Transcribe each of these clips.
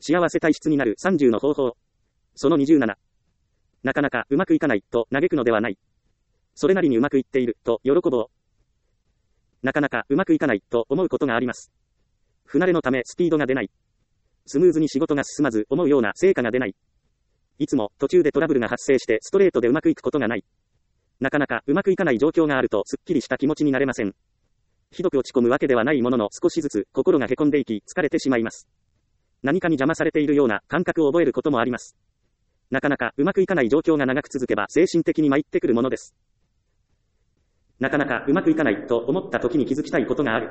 幸せ体質になる30の方法。その27。なかなかうまくいかないと嘆くのではない。それなりにうまくいっていると喜ぼう。なかなかうまくいかないと思うことがあります。不慣れのためスピードが出ない。スムーズに仕事が進まず思うような成果が出ない。いつも途中でトラブルが発生してストレートでうまくいくことがない。なかなかうまくいかない状況があるとすっきりした気持ちになれません。ひどく落ち込むわけではないものの少しずつ心がへこんでいき疲れてしまいます。何かに邪魔されているような感覚を覚えることもあります。なかなかうまくいかない状況が長く続けば精神的に参ってくるものです。なかなかうまくいかないと思った時に気づきたいことがある。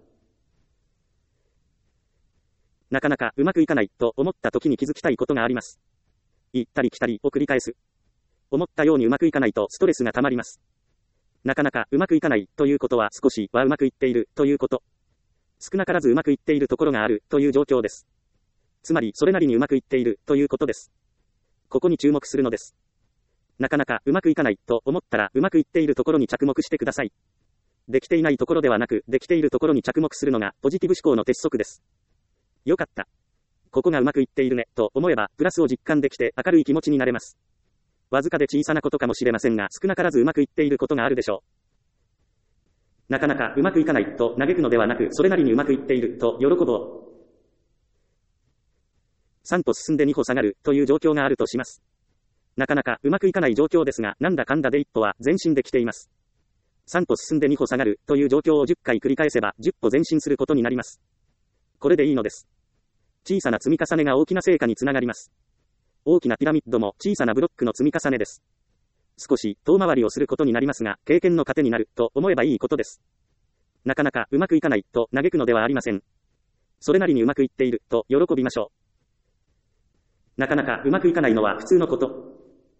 なかなかうまくいかないと思った時に気づきたいことがあります。行ったり来たりを繰り返す。思ったようにうまくいかないとストレスが溜まります。なかなかうまくいかないということは少しはうまくいっているということ。少なからずうまくいっているところがあるという状況です。つまりそれなりにうまくいっているということです。ここに注目するのです。なかなかうまくいかないと思ったらうまくいっているところに着目してください。できていないところではなくできているところに着目するのがポジティブ思考の鉄則です。よかった。ここがうまくいっているねと思えばプラスを実感できて明るい気持ちになれます。わずかで小さなことかもしれませんが少なからずうまくいっていることがあるでしょう。なかなかうまくいかないと嘆くのではなくそれなりにうまくいっていると喜ぼう。3歩進んで2歩下がるという状況があるとします。なかなかうまくいかない状況ですがなんだかんだで1歩は前進できています。3歩進んで2歩下がるという状況を10回繰り返せば10歩前進することになります。これでいいのです。小さな積み重ねが大きな成果につながります。大きなピラミッドも小さなブロックの積み重ねです。少し遠回りをすることになりますが、経験の糧になると思えばいいことです。なかなかうまくいかないと嘆くのではありません。それなりにうまくいっていると喜びましょう。なかなかうまくいかないのは普通のこと。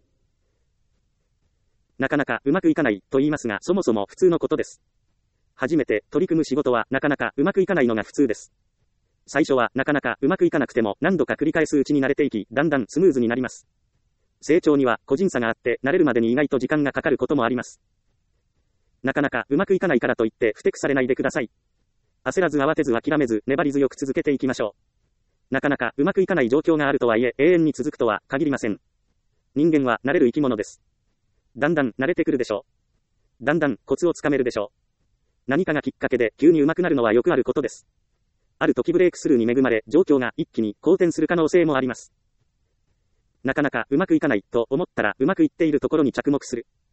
なかなかうまくいかないと言いますが、そもそも普通のことです。初めて取り組む仕事はなかなかうまくいかないのが普通です。最初はなかなかうまくいかなくても何度か繰り返すうちに慣れていき、だんだんスムーズになります。成長には個人差があって慣れるまでに意外と時間がかかることもあります。なかなかうまくいかないからといってふてくされないでください。焦らず慌てず諦めず粘り強く続けていきましょう。なかなかうまくいかない状況があるとはいえ永遠に続くとは限りません。人間は慣れる生き物です。だんだん慣れてくるでしょう。だんだんコツをつかめるでしょう。何かがきっかけで急に上手くなるのはよくあることです。ある時ブレイクスルーに恵まれ状況が一気に好転する可能性もあります。なかなかうまくいかないと思ったらうまくいっているところに着目する。